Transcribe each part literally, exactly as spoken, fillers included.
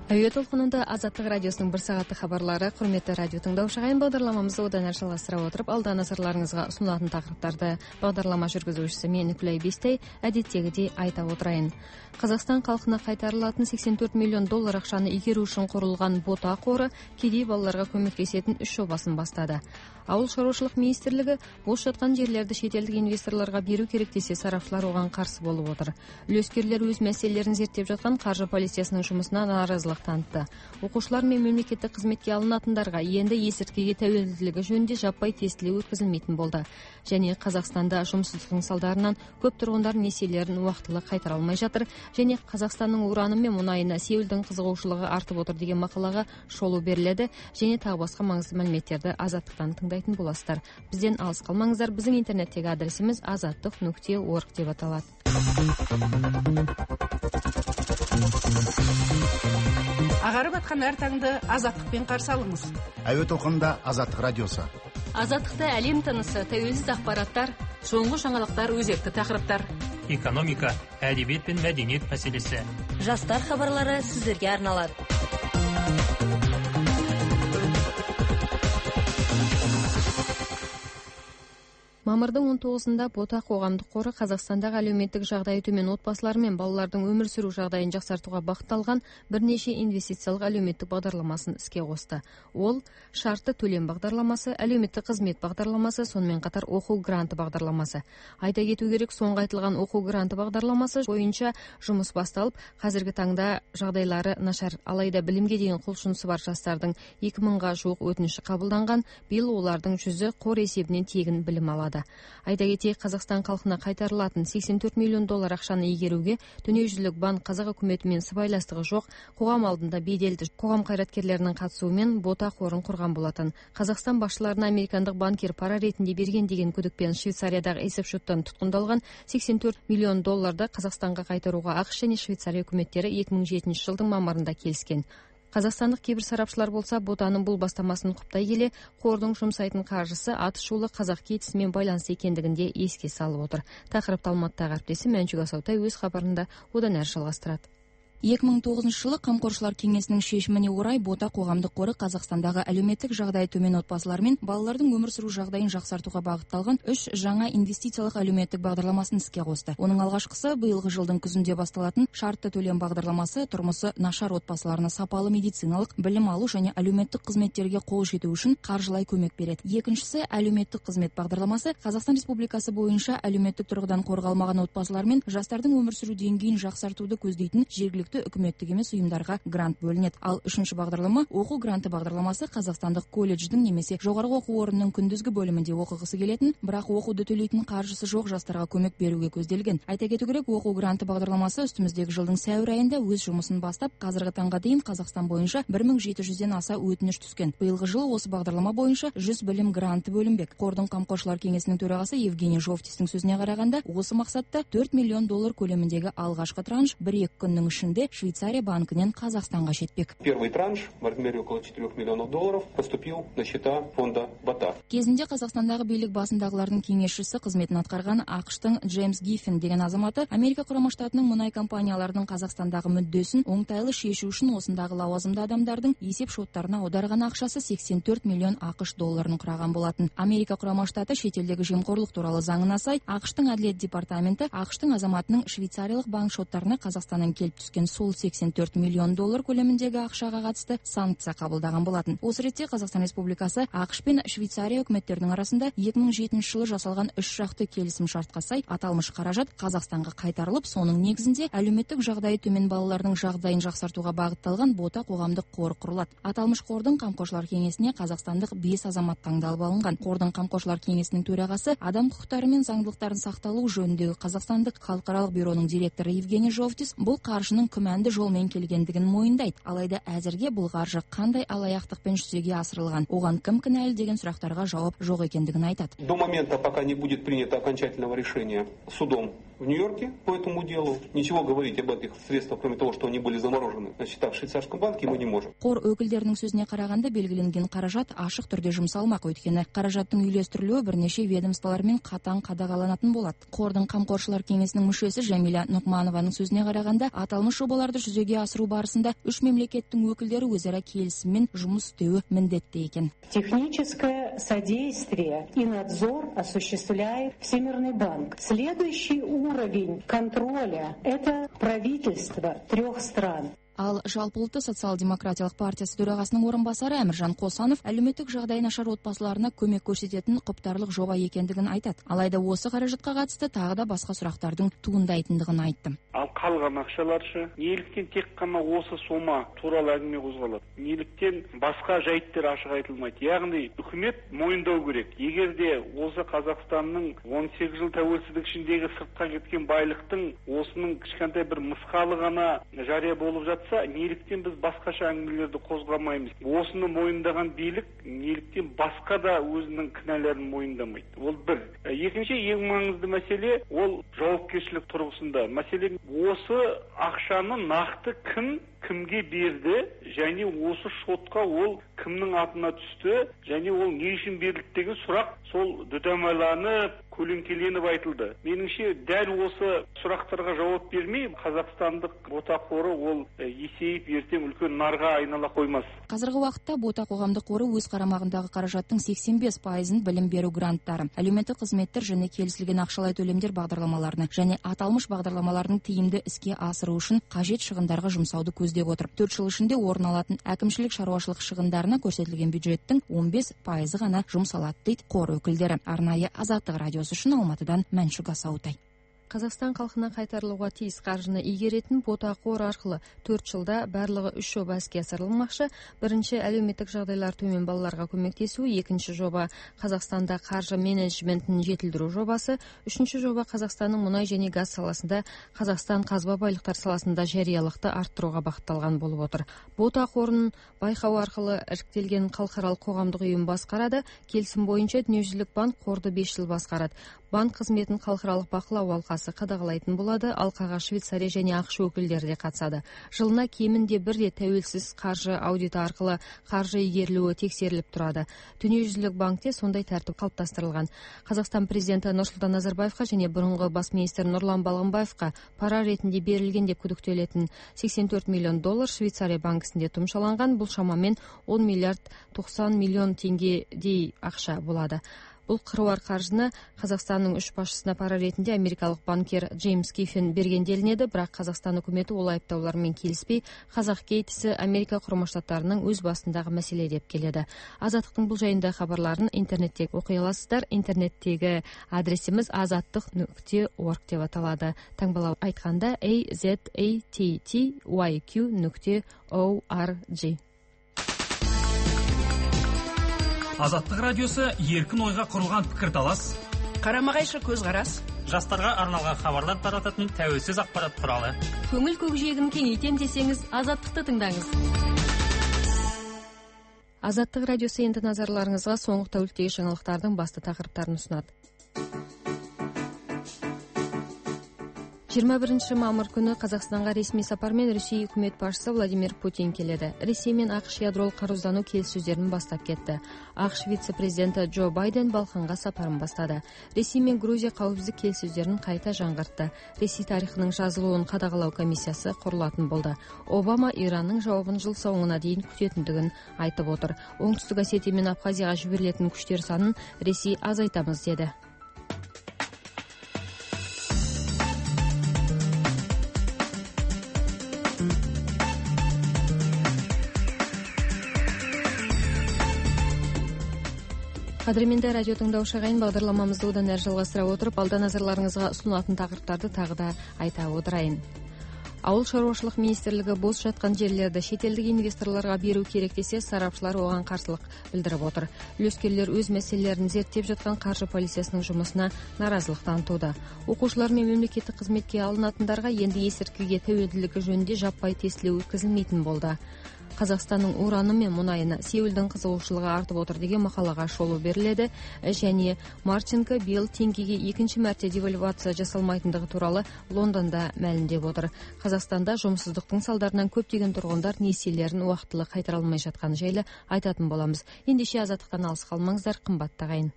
Әуе толқынында Азаттық радиосының бір сағатты хабарлары. Құрметті радио тыңдаушы ағайын, бағдарламамызды одан әрі жалғастыра отырып, алда назарларыңызға ұсынылатын тақырыптарды бағдарлама жүргізушісі мен Күләй Бестай әдеттегідей айта отырайын. Қазақстан халқына қайтарылатын сексен төрт миллион доллар ақшаны игеру үшін құрылған бота қоры кедей балаларға көмектесетін үш жобасын бастады. Ауыл шаруашылық министрлігі бос жатқан жерлерді шетелдік инвесторларға беру керек десе, сарапшылар оған қарсы болып отыр. Үлескерлер өз мәселелерін зерттеп жатқан қаржы полициясының жұмысына наразылық танытты. Оқушылар мен мемлекеттік қызметке алынатындарға енді есірткіге тәуелділігі жөнінде жаппай тестілеу өткізілмейтін болды. Және Қазақстанда жұмыссыздықтың салдарынан көп тұрғындар несиелерін уақытылы қайтара алмай жатыр. Және Қазақстанның ураны мен мұнайына Сеулдің қызығушылығы артып отыр деген мақалаға шолу беріледі. Және тағы басқа маңызды мәліметтерді Азаттықтан тыңдайтын боласыздар. Бізден алыс қалмаңыздар. Біздің интернеттегі адресіміз азаттық нүкте орг деп аталады. Ағарып атқан әр таңды азаттықпен қарсы алыңыз. Әуе толқынында Азаттық радиосы. Азаттықта әлем тынысы, тәуелсіз ақпараттар, соңғы жаңалықтар, өзекті тақырыптар. Экономика, әдебиет пен мәдениет мәселесі. Жастар хабарлары сіздерге арналады. Мамырдың он тоғызында Бота қоғамдық қоры Қазақстандағы әлеуметтік жағдайы төмен отбасылар мен балалардың өмір сүру жағдайын жақсартуға бағытталған бірнеше инвестициялық әлеуметтік бағдарламасын іске қосты. Ол шартты төлем бағдарламасы, әлеуметтік қызмет бағдарламасы, сонымен қатар оқу гранты бағдарламасы. Айта кету керек, соңғы айтылған оқу гранты бағдарламасы бойынша жұмыс басталып, қазіргі таңда жағдайлары нашар, алайда білімге деген құлшынысы бар жастардың екі мыңға жуық өтініші қабылданған. Биыл олардың жүзі қор есебінен тегін білім алады. Айта кетейік, Қазақстан халқына қайтарылатын сексен төрт миллион доллар ақшаны игеруге дүниежүзілік банк қазақ үкіметімен сыбайластығы жоқ, қоғам алдында беделді қоғам қайраткерлерінің қатысуымен Бота қорын құрған болатын. Қазақстан басшыларына американдық банкир пара ретінде берген деген күдікпен Швейцариядағы есепшоттан тұтқындалған сексен төрт миллион долларды Қазақстанға қайтаруға ақш және Швейцария үкіметтері екі мың жетінші жылдың мамырында келіскен. Қазақстандық кейбір сарапшылар болса, Ботаның бұл бастамасын құптай келе, қордың жұмсайтын қаржысы атышулы қазақ кетісімен байланысты екендігінде еске салып отыр. Тақырыпты Алматыдағы әріптесім Мәншүк Асаутай өз хабарында одан әрі жалғастырады. екі мың тоғызыншы жылы Қамқоршылар кеңесінің шешіміне орай Бота қоғамдық қоры Қазақстандағы әлеуметтік жағдайы төмен отбасылар мен балалардың өмір сүру жағдайын жақсартуға бағытталған үш жаңа инвестициялық әлеуметтік бағдарламасын іске қосты. Оның алғашқысы биылғы жылдың күзінде басталатын шартты төлем бағдарламасы тұрмысы нашар отбасыларына сапалы медициналық, білім алу және әлеуметтік қызметтерге қол жету үшін қаржылай көмек береді. Екіншісі әлеуметтік қызмет бағдарламасы Қазақстан Республикасы бойынша әлеуметтік тұрғыдан қорғалмаған отбасылар мен жастардың өмір сүру деңгейін жақсартуды көздейтін жергілікті үкіметтік емес ұйымдарға грант бөлінеді. Ал үшінші бағдарлама оқу гранты бағдарламасы Қазақстандық колледждің немесе жоғарғы оқу орнының күндізгі бөлімінде оқығысы келетін, бірақ оқуды төлейтін қаржысы жоқ жастарға көмек беруге көзделген. Айта кету керек, оқу гранты бағдарламасы үстіміздегі жылдың сәуір айында өз жұмысын бастап, қазіргі таңға дейін Қазақстан бойынша бір мың жеті жүзден аса өтініш түскен. Биылғы жылы осы бағдарлама бойынша жүз білім гранты бөлінбек. Қордың Қамқоршылар кеңесінің төрағасы Евгений Жовтистің сөзіне қарағанда, осы мақсатта төрт миллион доллар көлеміндегі алғашқы транш бір-екі күннің ішінде Швейцария банкінен Қазақстанға жетпек. Первый транш в размере около четырёх миллионов долларов поступил на счета фонда Бота. Кезінде Қазақстандағы билік басындағылардың кеңесшісі қызметін атқарған ақштың Джеймс Гиффин деген азаматы Америка құрама штатының мұнай компанияларының Қазақстандағы мүддесін оңтайлы шешу үшін осындағы лауазымды адамдардың есеп шоттарына аударған ақшасы сексен төрт миллион ақш долларын құраған болатын. Америка құрама штаты шетелдегі жемқорлық туралы заңына сай, ақштың әділет департаменті ақштың азаматының швейцариялық банк шоттарына Қазақстаннан келіп түскен сол сексен төрт миллион доллар көлеміндегі ақшаға қатысты санкция қабылдаған болатын. Осы ретте Қазақстан Республикасы ақш пен Швейцария үкіметтерінің арасында екі мың жетінші жылы жасалған үш жақты келісім шартқа сай аталмыш қаражат Қазақстанға қайтарылып, соның негізінде әлеуметтік жағдайы төмен балалардың жағдайын жақсартуға бағытталған Бота қоғамдық қор құрылады. Аталмыш қордың Қамқоршылар кеңесіне қазақстандық бес азамат таңдалып алынған. Қордың Қамқоршылар кеңесінің төрағасы адам құқықтары мен заңдылықтарын сақталу жөніндегі Қазақстандық халықаралық бюроның директоры Евгений Жовтис бұл қаржының күмәнді жолмен келгендігін мойындайды. Алайда әзірге бұл қаржы қандай алаяқтықпен жүзеге асырылған, оған кім кінәлі деген сұрақтарға жауап жоқ екендігін айтады. До момента, пока не будет принято окончательного решения судом в Нью-Йорке по этому делу. Ничего говорить об этих средствах, кроме того, что они были заморожены на счетах в швейцарском банке, мы не можем. Қор өкілдерінің сөзіне қарағанда белгіленген қаражат ашық түрде жұмсалмақ, өйткені қаражаттың үйлестірілуі бірнеше ведомстволармен қатаң қадағаланатын болады. Қордың қамқоршылар кеңесінің мүшесі Жәмила Нұқманованың сөзіне қарағанда, аталмыш жобаларды жүзеге асыру барысында үш мемлекеттің өкілдері өзара келісіммен жұмыс істеуі міндетті екен. Техническое содействие и надзор осуществляет Всемирный банк. Следующий уровень контроля – это правительство трех стран. Ал жалпыұлтты социал-демократиялық партиясы төрағасының орынбасары Әміржан Қосанов әлеуметтік жағдайы нашар отбасыларына көмек көрсететін құптарлық жоба екендігін айтады. Алайда осы қаражатқа қатысты тағы да басқа сұрақтардың туындайтындығын айтты. Ал қалған ақшаларшы, неліктен тек қана осы сома туралы әңгіме қозғалады? Неліктен басқа жайттар ашық айтылмайды? Яғни үкімет мойындау керек. Егер де осы Қазақстанның он сегіз жыл тәуелсіздік ішіндегі сыртқа кеткен байлықтың осының кішкентай бір мысқалы ғана жария болып жатса, неліктен біз басқаша әңгімелерді қозғамаймыз? Осыны мойындаған билік неліктен басқа да өзінің кінәларын мойындамайды? Ол бір. Екінші, ең маңызды мәселе ол жауапкершілік тұрғысында. Мәселен, осы ақшаны нақты кім кімге берді, және осы шотқа ол кімнің атына түсті, және ол не үшін берілді деген сұрақ сол дүдамаланып, көлеңкеленіп айтылды. Меніңше, дәл осы сұрақтарға жауап бермей, қазақстандық бота қоры ол есейіп ертең үлкен нарға айнала қоймас. Қазіргі уақытта бота қоғамдық қоры өз қарамағындағы қаражаттың сексен бес пайызын білім беру гранттары, әлеуметтік қызметтер және келісілген ақшалай төлемдер бағдарламаларына және аталмыш бағдарламалардың тиімді іске асыру үшін қажет шығындарға жұмсауды көздеп отыр. төрт жыл ішінде орын алатын әкімшілік шаруашылық шығындарына көрсетілген бюджеттің он бес пайызы ғана жұмсалады дейді қор өкілдері. Арнайы Азаттық радиосы үшін Алматыдан Мәншүк Асаутай. Қазақстан халқына қайтарылуға тиіс қаржыны игеретін бота қор арқылы төрт жылда барлығы үш жоба іске асырылмақшы. Бірінші, әлеуметтік жағдайлар төмен балаларға көмектесу, екінші жоба Қазақстанда қаржы менеджментін жетілдіру жобасы, үшінші жоба Қазақстанның мұнай және газ саласында, Қазақстан қазба байлықтар саласында жариялықты арттыруға бағытталған болып отыр. Бота қорын байқау арқылы іріктелген халықаралық қоғамдық ұйым басқарады. Келісім бойынша Дүниежүзілік банк қорды бес жыл басқарады. Банк қызметін халықаралық бақылау алқасы қадағалайтын болады. Алқаға Швейцария және ақш өкілдері де қатысады. Жылына кемінде бір рет тәуелсіз қаржы аудиты арқылы қаржы игерілуі тексеріліп тұрады. Дүниежүзілік банкте сондай тәртіп қалыптастырылған. Қазақстан президенті Нұрсұлтан Назарбаевқа және бұрынғы бас министр Нұрлан Балғымбаевқа пара ретінде берілген деп күдіктелетін сексен төрт миллион доллар Швейцария банкісінде тұмшаланған. Бұл шамамен он миллиард тоқсан миллион теңгедей ақша болады. Бұл қыруар қаржыны Қазақстанның үш басшысына пара ретінде америкалық банкер Джеймс Киффин берген делінеді, бірақ Қазақстан үкіметі ол айыптаулармен келіспей, қазақ кейтісі Америка Құрама Штаттарының өз басындағы мәселе деп келеді. Азаттықтың бұл жайында хабарларын интернетте оқи аласыздар. Интернеттегі адресіміз азаттық нүкте орг деп аталады. Таңбалап айтқанда a z a t t y q нүкте org. Азаттық радиосы еркін ойға құрылған пікірталас, Қарама-қайшы көзқарас, жастарға арналған хабарлар тарататын тәуелсіз ақпарат құралы. Көңіл көкжиегін кеңейтем десеңіз, Азаттықты тыңдаңыз. Азаттық радиосы енді назарларыңызға соңғы тәуліктегі жаңалықтардың басты тақырыптарын ұсынады. жиырма бірінші мамыр күні Қазақстанға ресми сапармен Ресей үкімет басшысы Владимир Путин келеді. Ресей мен ақш ядролық қарусыздану келіссөздерін бастап кетті. ақш вице-президенті Джо Байден Балқанға сапарын бастады. Ресей мен Грузия қауіпсіздік келіссөздерін қайта жаңғыртты. Ресей тарихының жазылуын қадағалау комиссиясы құрылатын болды. Обама Иранның жауабын жыл соңына дейін күтетіндігін айтып отыр. Оңтүстік Осетия мен Абхазияға жіберілетін күштер санын Ресей азайтамыз деді. Қадірменді радио тыңдаушы ағайын, бағдарламамызды одан әрі жалғастыра отырып, алда назарларыңызға ұсынылатын тақырыптарды тағы да айта отырайын. Ауыл шаруашылық министрлігі бос жатқан жерлерді шетелдік инвесторларға беру керек десе, сарапшылар оған қарсылық білдіріп отыр. Үлескерлер өз мәселелерін зерттеп жатқан қаржы полициясының жұмысына наразылық танытуда. Оқушылар мен мемлекеттік қызметке алынатындарға енді есірткіге тәуелділігі жөнінде жаппай тестілеу өткізілмейтін болды. Қазақстанның ураны мен мұнайына Сеулдің қызығушылығы артып отыр деген мақалаға шолу беріледі, және Марченко биыл теңгеге екінші мәрте девальвация жасалмайтындығы туралы Лондонда мәлімдеп отыр. Қазақстанда жұмыссыздықтың салдарынан көптеген тұрғындар несиелерін уақытылы қайтара алмай жатқаны жайлы айтатын боламыз. Ендеше азаттықтан алыс қалмаңыздар, қымбатты ағайын.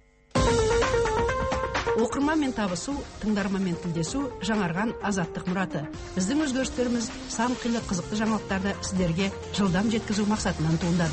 Оқырманмен табысу, тыңдарманмен тілдесу жаңарған азаттық мұраты. Біздің өзгерістеріміз сан қилы қызықты жаңалықтарды сіздерге жылдам жеткізу мақсатынан туындады.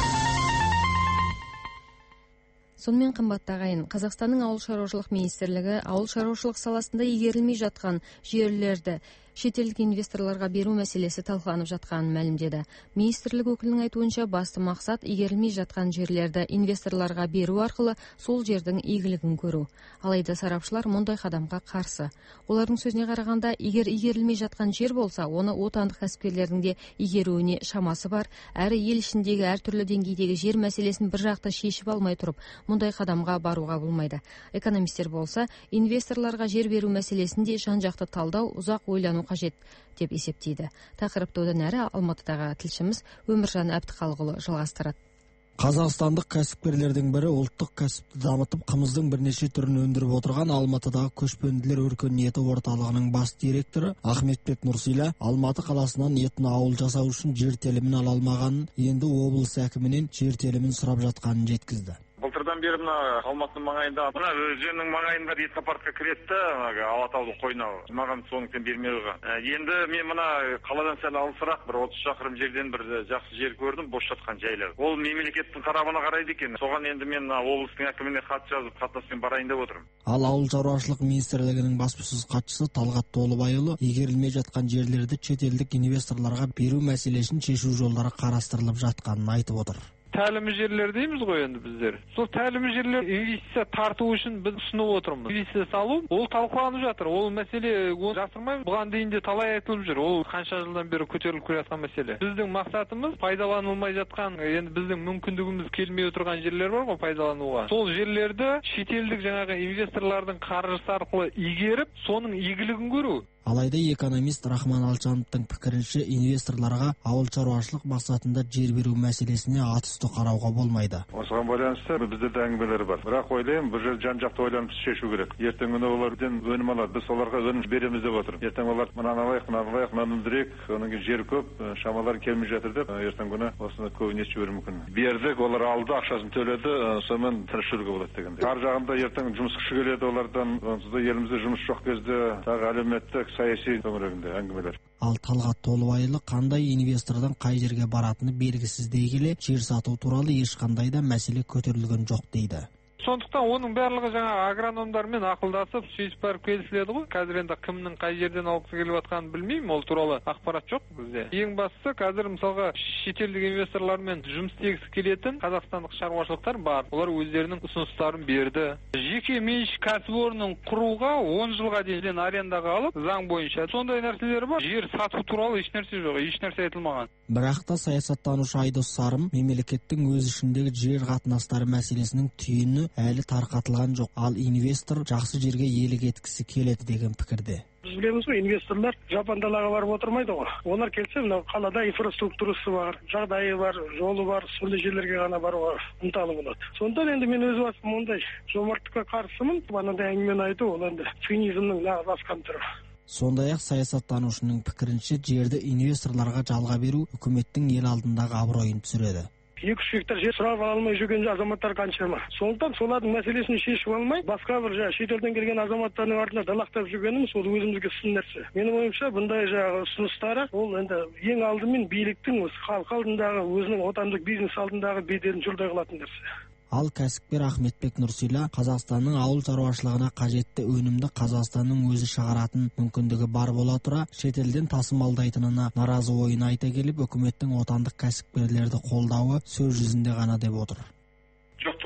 Сонымен қымбатты ағайын, Қазақстанның ауыл шаруашылық министрлігі ауыл шаруашылық саласында игерілмей жатқан жерлерді шетелдік инвесторларға беру мәселесі талқыланып жатқанын мәлімдеді. Министрлік өкілінің айтуынша басты мақсат игерілмей жатқан жерлерді инвесторларға беру арқылы сол жердің игілігін көру. Алайда сарапшылар мұндай қадамға қарсы. Олардың сөзіне қарағанда, егер игерілмей жатқан жер болса, оны отандық кәсіпкерлердің де игеруіне шамасы бар, әрі ел ішіндегі әртүрлі деңгейдегі жер мәселесін бір жақты шешіп алмай тұрып, мұндай қадамға баруға болмайды. Экономистер болса, инвесторларға жер беру мәселесінде жан-жақты талдау, ұзақ ойлану қажет деп есептейді. Тақырыпты одан әрі Алматыдағы тілшіміз Өміржан Әбдіқалықұлы жалғастырады. Қазақстандық кәсіпкерлердің бірі ұлттық кәсіпті дамытып, қымыздың бірнеше түрін өндіріп отырған Алматыдағы көшпенділер өркениеті орталығының бас директоры Ахметбек Нұрсила Алматы қаласынан етін ауыл жасау үшін жер телімін ала алмағанын, енді облыс әкімінен жер телімін сұрап жатқанын жеткізді. Былтырдан бері мына Алматының маңайында, мына өзеннің маңайында этнопаркқа кіреді, Алатаудың қойнауы. Маған соныктен бермей қойған. Енді мен мына қаладан сәл алысырақ бір отыз шақырым жерден бір жақсы жер көрдім, бос жатқан жайлар. Ол мемлекеттің тарабына қарайды екен. Соған енді мен облыстың әкіміне хат жазып, қатынаспен барайын деп отырмын. Ал ауыл шаруашылық министрлігінің баспасөз хатшысы Талғат Толыбайұлы игерілмей жатқан жерлерді шетелдік инвесторларға беру мәселесін шешу жолдары қарастырылып жатқанын айтып отыр. Тәлімі жерлер дейміз ғой енді біздер. Сол тәлімі жерлер инвестиция тарту үшін біз ұсынып отырмыз. Инвестиция салу, ол талқыланып жатыр. Ол мәселе оны жасырмаймыз. Бұған дейін де талай айтылып жүр. Ол қанша жылдан бері көтеріліп келе жатқан мәселе. Біздің мақсатымыз пайдаланылмай жатқан, енді біздің мүмкіндігіміз келмей отырған жерлер бар ғой пайдалануға. Сол жерлерді шетелдік жаңағы инвесторлардың қаржысы арқылы игеріп, соның игілігін көру. Алайда экономист Рахман Алчановтың пікірінше инвесторларға ауыл шаруашылық мақсатында жер беру мәселесіне атүсті қарауға болмайды. Осыған байланысты бізде де әңгімелер бар. Бірақ ойлаймын, бұл жер жан-жақты ойланып шешу керек. Ертең күні олардан өнім алады, біз оларға өнім береміз деп отыр. Ертең олар мынаны алайық, мынаны алайық, мынаны өндірейік, содан кейін жер көп, шамалар келмей жатыр деп, ертең күні осыны көбіне жіберуі мүмкін. Бердік, олар алды, ақшасын төледі, сонымен тіршілігі болады дегенде. Ар жағында ертең жұмыс күші келеді олардан, онсыз да елімізде жұмыс жоқ кезде тағы әлеуметтік саяси төңірегінде әңгімелер. Ал Талғат Толыбайұлы қандай инвестордан қай жерге баратыны белгісіз дей келе, жер сату туралы ешқандай да мәселе көтерілген жоқ дейді. Сондықтан оның барлығы жаңа агрономдармен ақылдасып, шешіп барып келісіледі ғой. Қазір енді кімнің қай жерден алғысы келіп жатқанын білмеймін, ол туралы ақпарат жоқ бізде. Ең бастысы қазір мысалға шетелдік инвесторлармен жұмыс істегісі келетін қазақстандық шаруашылықтар бар. Олар өздерінің ұсыныстарын берді. Жеке меншік кәсіпорнын құруға он жылға дейін арендаға алып, заң бойынша сондай нәрселер бар. Жер сату туралы еш нәрсе жоқ, еш нәрсе айтылмаған. Бірақ та саясаттанушы Айдос Сарым мемлекеттің өз ішіндегі жер қатынастары мәселесінің түйіні әлі тарқатылған жоқ. Ал инвестор жақсы жерге иелік еткісі келеді деген пікірде. Біз білеміз ғой, инвесторлар жапан далаға барып отырмайды ғой. Олар келсе, мынау қалада инфраструктурасы бар, жағдайы бар, жолы бар, сондай жерлерге ғана баруға ынталы болады. Сондықтан енді мен өз басым ондай жомарттыққа қарсымын. Анандай әңгімені айту, ол енді цинизмнің нағыз асқан түрі. Сондай-ақ саясаттанушының пікірінше жерді инвесторларға жалға беру үкіметтің ел алдындағы абыройын түсіреді. екі-үш гектар жер сұрап ала алмай жүрген азаматтар қаншама. Сондықтан солардың мәселесін шешіп алмай, басқа бір жаңа шетелден келген азаматтардың артына далақтап жүргеніміз ол өзімізге сын нәрсе. Менің ойымша бұндай жаңағы ұсыныстары ол енді ең алдымен биліктің халық алдындағы өзінің отандық бизнес алдындағы беделін жұрдай қылатын нәрсе. Ал кәсіпкер Ахметбек Нұрсила Қазақстанның ауыл шаруашылығына қажетті өнімді Қазақстанның өзі шығаратын мүмкіндігі бар бола тұра, шетелден тасымалдайтынына наразы ойын айта келіп, үкіметтің отандық кәсіпкерлерді қолдауы сөз жүзінде ғана деп отыр. Жоқ,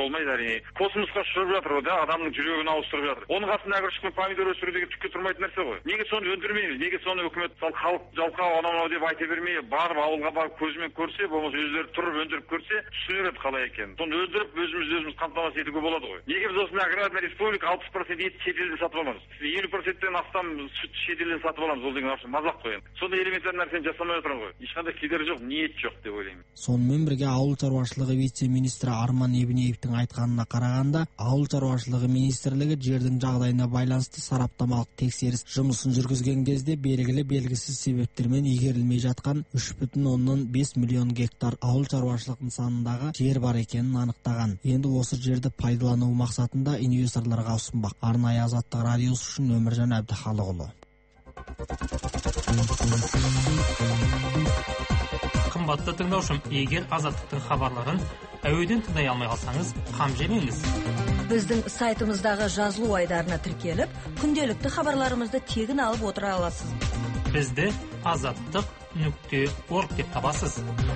болмайды әрине. Космосқа ұшырып жатыр ғой да, адамның жүрегін ауыстырып жатыр. Оның қасында агрошықпен помидор өсіру деген түкке тұрмайтын нәрсе ғой. Неге соны өндірмейміз? Неге соны үкімет сал халық жалқау анау деп айта бермей, барып ауылға барып көзімен көрсе, болмаса өздері тұрып өндіріп көрсе, түсінеді қалай екенін. Соны өндіріп өзіміз өзіміз қамтамасыз етуге болады ғой. Неге біз осындай аграрный республика алпыс процент ет шетелден сатып аламыз? елу проценттен астам сүт шетелден сатып аламыз. Ол деген вообще мазақ қой енді. Сондай элементар нәрсені жасамай отырған ғой. Ешқандай кедергі жоқ, ниет жоқ деп ойлаймын. Сонымен бірге ауыл шаруашылығы вице-министрі Арман Ебінеевтің айтқанына қарағанда, ауыл шаруашылығы министрлігі жердің жағдайына байланысты сараптамалық тексеріс жұмысын жүргізген кезде белгілі белгісіз себептермен игерілмей жатқан үш бүтін оннан бес миллион гектар ауыл шаруашылық нысанындағы жер бар екенін анықтаған. Енді осы жерді пайдалану мақсатында инвесторларға ұсынбақ. Арнайы Азаттық радиосы үшін Өміржан Әбдіхалықұлы. Қымбатты тыңдаушым, егер Азаттықтың хабарларын әуеден тыңдай алмай қалсаңыз, қам жемеңіз. Біздің сайтымыздағы жазылу айдарына тіркеліп, күнделікті хабарларымызды тегін алып отыра аласыз. Бізді азаттық нүкте орг деп табасыз.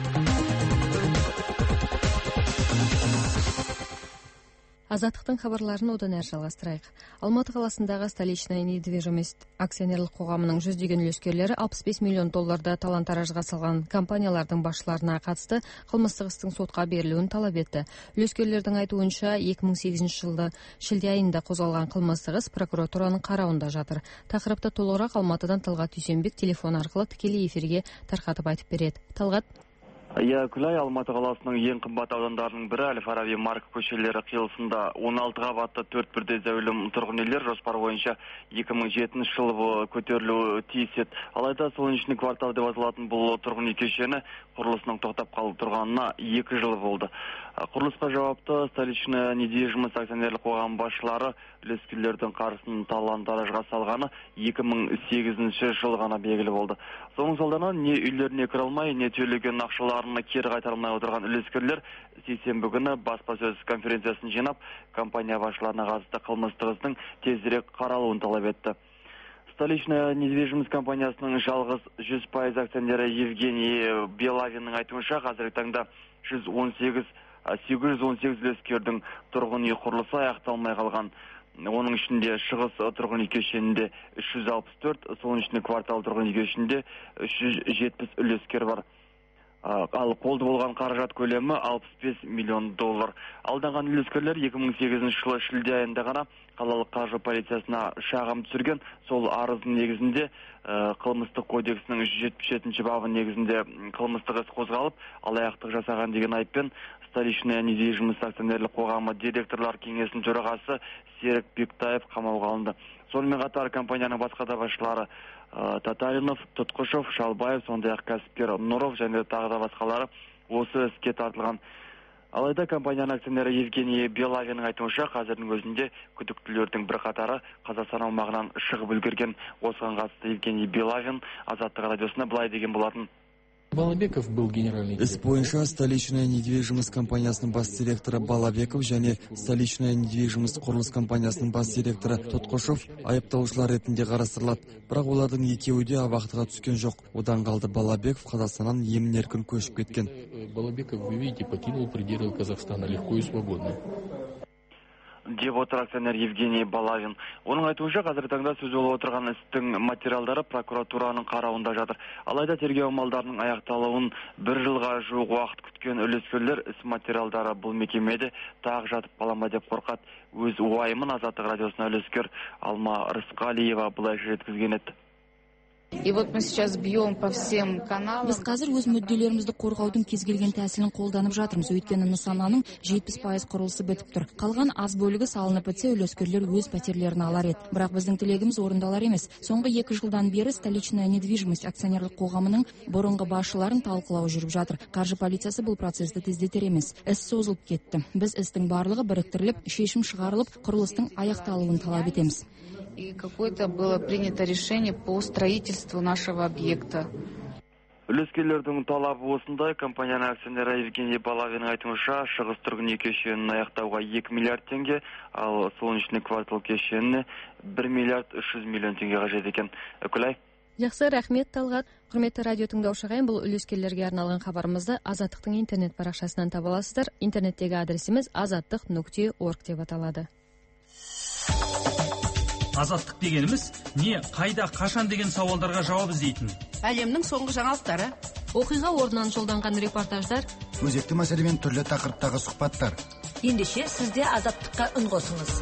Азаттықтың хабарларын одан әрі жалғастырайық. Алматы қаласындағы столичная недвижимость акционерлік қоғамының жүздеген үлескерлері алпыс бес миллион долларды талан-таражға салған компаниялардың басшыларына қатысты қылмыстық істің сотқа берілуін талап етті. Үлескерлердің айтуынша екі мың сегізінші жылы шілде айында қозғалған қылмыстық іс прокуратураның қарауында жатыр. Тақырыпты толығырақ Алматыдан Талғат Дүйсенбек телефон арқылы тікелей эфирге тарқатып айтып береді. Талғат. Иә, Күлай, Алматы қаласының ең қымбат аудандарының бірі Әл-Фараби Марк көшелері қиылысында он алты қабатты төрт бірдей зәулім тұрғын үйлер жоспар бойынша екі мың жетінші жылы көтерілуі тиіс еді. Алайда солнечный квартал деп аталатын бұл тұрғын үй кешені құрылысының тоқтап қалып тұрғанына екі жыл болды. Құрылысқа жауапты столичная недвижимость акционерлік қоғам басшылары үлескерлердің қаржысын талан-таражға салғаны екі мың сегізінші жыл ғана белгілі болды. Соның салдарынан не үйлеріне кіре алмай, не төлеген ақшаларына кері қайтара алмай отырған үлескерлер сейсенбі күні баспасөз конференциясын жинап, компания басшыларына қатысты қылмыстық істің тезірек қаралуын талап етті. Столичная недвижимость компаниясының жалғыз жүз пайыз акционері Евгений Белавиннің айтуынша, қазіргі таңда жүз он сегіз сегіз жүз он сегіз үлескердің тұрғын үй құрылысы аяқталмай қалған. Оның ішінде шығыс тұрғын үй кешенінде үш жүз алпыс төрт, солнечный квартал тұрғын үй кешенінде үш жүз жетпіс үлескер бар. Ал қолды болған қаражат көлемі алпыс бес миллион доллар. Алданған үлескерлер екі мың сегізінші жылы шілде айында ғана қалалық қаржы полициясына шағым түсірген. Сол арыздың негізінде қылмыстық кодексінің жүз жетпіс жетінші бабы негізінде қылмыстық іс қозғалып, алаяқтық жасаған деген айыппен столичная недвижимость акционерлік қоғамы директорлар кеңесінің төрағасы Серік Бектаев қамауға алынды. Сонымен қатар компанияның басқа да басшылары Татаринов, Тұтқышев, Шалбаев, сондай-ақ кәсіпкер Нұров және тағы да басқалары осы іске тартылған. Алайда компанияның акционері Евгений Белавиннің айтуынша, қазірдің өзінде күдіктілердің бір қатары Қазақстан аумағынан шығып үлгерген. Осыған қатысты Евгений Белавин Азаттық радиосына былай деген болатын. Балабеков был генеральный Іс бойынша столичная недвижимость компаниясының бас директоры Балабеков және столичная недвижимость құрылыс компаниясының бас директоры Тұтқышев айыпталушылар ретінде қарастырылады. Бірақ олардың екеуі де абақтыға түскен жоқ. Одан қалды Балабеков Қазақстаннан емін-еркін көшіп кеткен. Балабеков, вы видите, покинул пределы Казахстана легко и свободно. Деп отыр акционер Евгений Балавин. Оның айтуынша, қазіргі таңда сөз болып отырған істің материалдары прокуратураның қарауында жатыр. Алайда тергеу амалдарының аяқталуын бір жылға жуық уақыт күткен үлескерлер іс материалдары бұл мекемеде тағы жатып қала ма деп қорқады. Өз уайымын Азаттық радиосына үлескер Алма Рысқалиева былайша жеткізген еді. И вот мы сейчас бьем по всем каналам. Біз қазір өз мүдделерімізді қорғаудың кез келген тәсілін қолданып жатырмыз. Өйткені нысананың жетпіс пайыз құрылысы бітіп тұр. Қалған аз бөлігі салынып бітсе, үлескерлер өз пәтерлерін алар еді. Бірақ біздің тілегіміз орындалар емес. Соңғы екі жылдан бері столичная недвижимость акционерлік қоғамының бұрынғы басшыларын талқылау жүріп жатыр. Қаржы полициясы бұл процесті тездетер емес. Іс созылып кетті. Біз істің барлығы біріктіріліп, шешім шығарылып, құрылыстың аяқталуын талап етеміз. И какое-то было принято решение по строительству нашего объекта. Үлескерлердің талабы осындай. Компанияның акционері Евгений Балавиннің айтуынша, шығыс тұрғын үй кешенін аяқтауға екі миллиард теңге, ал солнечный квартал кешеніне бір миллиард үш жүз миллион теңге қажет екен. Күлай? Жақсы, рахмет Талғат. Құрметті радио тыңдаушы ағайын, бұл үлескерлерге арналған хабарымызды Азаттықтың интернет парақшасынан таба аласыздар. Интернеттегі адресіміз азаттық нүкте орг деп аталады. Азаттық дегеніміз не, қайда, қашан деген сауалдарға жауап іздейтін. Әлемнің соңғы жаңалықтары, оқиға орнынан жолданған репортаждар, өзекті мәселемен түрлі тақырыптағы сұхбаттар. Ендеше сізде азаттыққа үн қосыңыз.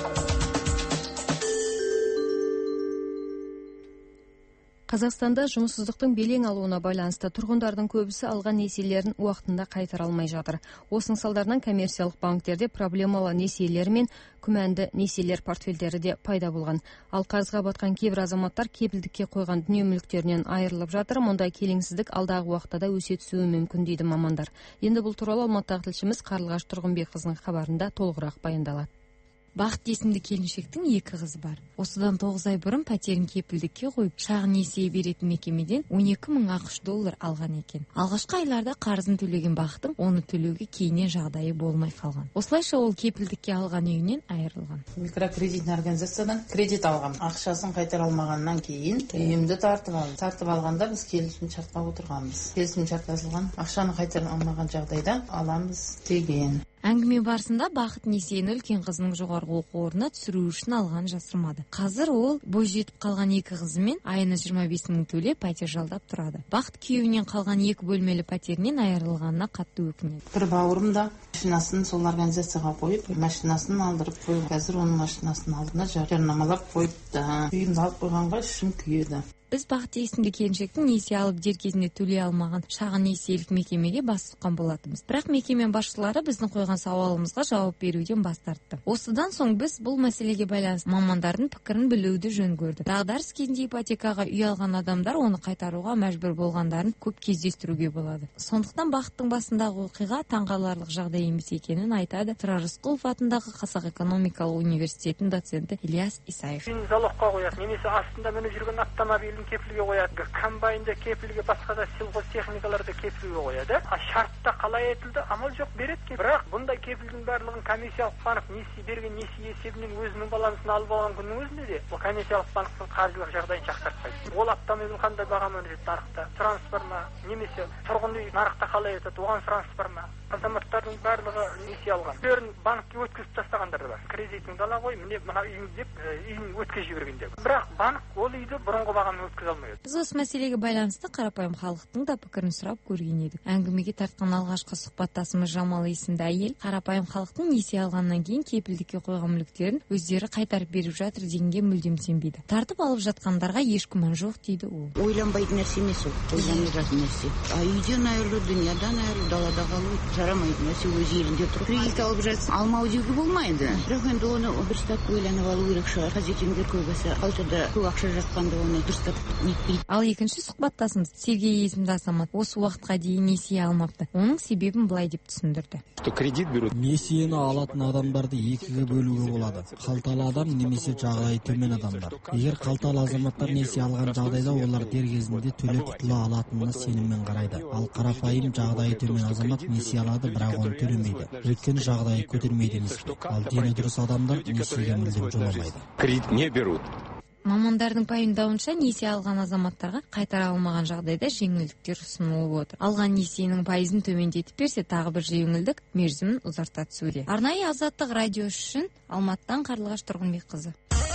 Қазақстанда жұмыссыздықтың белең алуына байланысты тұрғындардың көбісі алған несиелерін уақытында қайтара алмай жатыр. Осының салдарынан коммерциялық банктерде проблемалы несиелер мен күмәнді несиелер портфельдері де пайда болған. Ал қарызға батқан кейбір азаматтар кепілдікке қойған дүние мүліктерінен айырылып жатыр. Мұндай келеңсіздік алдағы уақытта да өсе түсуі мүмкін дейді мамандар. Енді бұл туралы Алматыдағы тілшіміз Қарлығаш Тұрғынбекқызының хабарында толығырақ баяндалады. Бақыт есімді келіншектің екі қызы бар. Осыдан тоғыз ай бұрын пәтерін кепілдікке қойып, шағын несие беретін мекемеден он екі мың ақш доллар алған екен. Алғашқы айларда қарызын төлеген Бақыттың оны төлеуге кейіннен жағдайы болмай қалған. Осылайша ол кепілдікке алған үйінен айырылған. Микрокредитный организациядан кредит алған. Ақшасын қайтара алмағаннан кейін үйімді тартып алды. Тартып алғанда біз келісім шартқа отырғанбыз. Келісім шарт жазылған. Ақшаны қайтара алмаған жағдайда аламыз деген. Әңгіме барысында Бақыт несиені үлкен қызының жоғарғы оқу орнына түсіру үшін алған жасырмады. Қазір ол бой жетіп қалған екі қызымен айына жиырма бес мың төлеп пәтер жалдап тұрады. Бақыт күйеуінен қалған екі бөлмелі пәтерінен айырылғанына қатты өкінеді. Бір бауырым да машинасын сол организацияға қойып, машинасын алдырып қойып, қазір оның машинасын алдына жарнамалап қойыпты. Үйімді алып қойғанға ішім күйеді. Біз Бақыт есімді келіншектің несие алып дер кезінде төлей алмаған шағын несиелік мекемеге бас сұққан болатынбыз. Бірақ мекеме басшылары біздің қойған сауалымызға жауап беруден бас тартты. Осыдан соң біз бұл мәселеге байланысты мамандардың пікірін білуді жөн көрдік. Дағдарыс кезінде ипотекаға үй алған адамдар оны қайтаруға мәжбүр болғандарын көп кездестіруге болады. Сондықтан Бақыттың басындағы оқиға таңғаларлық жағдай емес екенін айтады Тұрар Рысқұлов атындағы Қазақ экономикалық университетінің доценті Ильяс Исаев. Залогқа қояды, немесе астында мініп жүрген автомобиль кепілге қояды, комбайнда кепілге, басқа да сельхоз техникаларда кепілге қояды. А шартта қалай етілді? Амал жоқ, береді. Бірақ бұндай кепілдің барлығын комиссиялық банк несие берген несие есебінен өзінің балансын алып алған күннің өзінде де бұл комиссиялық банктың қаржылық жағдайын жақсартпайды. Ол автомобиль қандай бағамен жүреді нарықта? Сұраныс бар ма? Немесе тұрғын үй нарықта қалай етеді? Оған сұраныс бар ма? Азаматтардың барлығы несие алған. Бәрін банкке өткізіп тастағандар бар. Кредитіңді ала қой, міне мына үйің деп үйін өткізіп жібергенде. Бірақ банк ол үйді бұрынғы бағамен өткізе алмайды. Біз осы мәселеге байланысты қарапайым халықтың да пікірін сұрап көрген едік. Әңгімеге тартқан алғашқы сұхбаттасымыз Жамал есімді әйел қарапайым халықтың несие алғаннан кейін кепілдікке қойған мүліктерін өздері қайтарып беріп жатыр дегенге мүлдем сенбейді. Тартып алып жатқандарға еш күмән жоқ дейді ол. Ойланбайтын нәрсе емес ол, ойланатын нәрсе. А үйден айырылу, дүниядан айырылу, далада қалу жарамайды нәрсе, өз елінде тұрып. Кредит алып жатсың, алмау деуге болмайды. Бірақ енді оны дұрыстап ойланып алу керек шығар. Қажетіңдер көбісі қалтада көп ақша жатқанда оны дұрыстап нетпейді. Ал екінші сұхбаттасымыз Сергей есімді азамат осы уақытқа дейін несие алмапты. Оның себебін былай деп түсіндірді. Кредит беру. Несиені алатын адамдарды екіге бөлуге болады. Қалталы адам немесе жағдайы төмен адамдар. Егер қалталы азаматтар несие алған жағдайда олар дер кезінде төлеп құтыла алатынына сеніммен қарайды. Ал қарапайым жағдайы төмен азамат несие алады, бірақ оны төлемейді. Өйткені жағдайы көтермейді емес. Ал дені дұрыс адамдар несиеге мүлдем жоламайды. Кредит не берут. Мамандардың пайымдауынша несие алған азаматтарға қайтара алмаған жағдайда жеңілдіктер ұсынылып отыр. Алған несиенің пайызын төмендетіп берсе, тағы бір жеңілдік мерзімін ұзарта түсуде. Арнайы Азаттық радио үшін Алматыдан Қарлығаш Тұрғынбекқызы.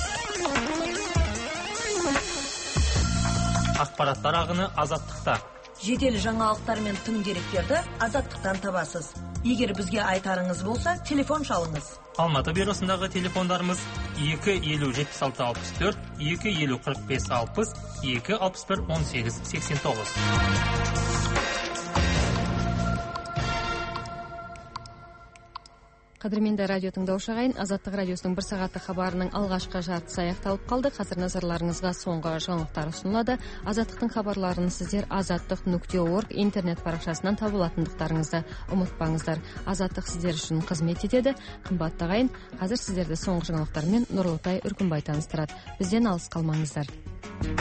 Ақпараттар ағыны Азаттықта. Жедел жаңалықтар мен тың деректерді Азаттықтан табасыз. Егер бізге айтарыңыз болса, телефон шалыңыз. Алматы бюросындағы телефондарымыз екі елу жетпіс алты алпыс төрт, екі елу қырық бес алпыс, екі алпыс бір он сегіз сексен тоғыз. Қадірменді радио тыңдаушы ағайын, Азаттық радиосының бір сағаттық хабарының алғашқы жартысы аяқталып қалды. Қазір назарларыңызға соңғы жаңалықтар ұсынылады. Азаттықтың хабарларын сіздер азаттық нүкте орг интернет парақшасынан таба алатындықтарыңызды ұмытпаңыздар. Азаттық сіздер үшін қызмет етеді. Қымбатты ағайын, қазір сіздерді соңғы жаңалықтармен Нұрлытай Үркімбай таныстырады. Бізден алыс қалмаңыздар.